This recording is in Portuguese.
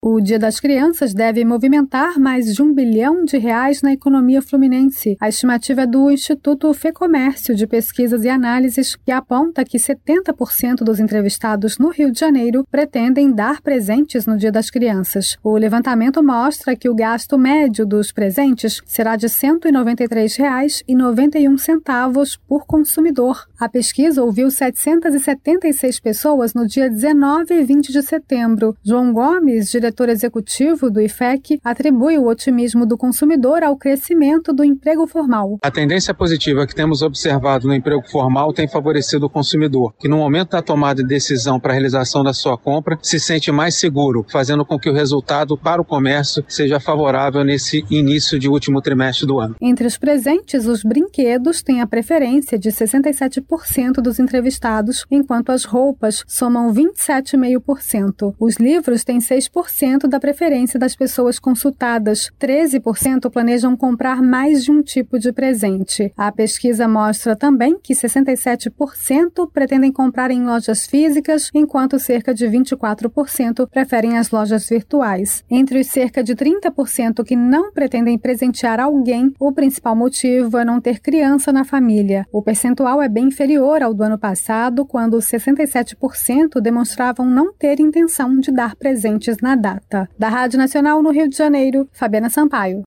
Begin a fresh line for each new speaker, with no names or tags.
O Dia das Crianças deve movimentar mais de R$1 bilhão na economia fluminense. A estimativa é do Instituto Fecomércio de Pesquisas e Análises, que aponta que 70% dos entrevistados no Rio de Janeiro pretendem dar presentes no Dia das Crianças. O levantamento mostra que o gasto médio dos presentes será de R$ 193,91 por consumidor. A pesquisa ouviu 776 pessoas no dia 19 e 20 de setembro. João Gomes, diretor executivo do IFEC, atribui o otimismo do consumidor ao crescimento do emprego formal.
A tendência positiva que temos observado no emprego formal tem favorecido o consumidor, que no momento da tomada de decisão para a realização da sua compra, se sente mais seguro, fazendo com que o resultado para o comércio seja favorável nesse início de último trimestre do ano.
Entre os presentes, os brinquedos têm a preferência de 67% dos entrevistados, enquanto as roupas somam 27,5%. Os livros têm 6% da preferência das pessoas consultadas. 13% planejam comprar mais de um tipo de presente. A pesquisa mostra também que 67% pretendem comprar em lojas físicas, enquanto cerca de 24% preferem as lojas virtuais. Entre os cerca de 30% que não pretendem presentear alguém, o principal motivo é não ter criança na família. O percentual é bem inferior ao do ano passado, quando 67% demonstravam não ter intenção de dar presentes na data. Da Rádio Nacional no Rio de Janeiro, Fabiana Sampaio.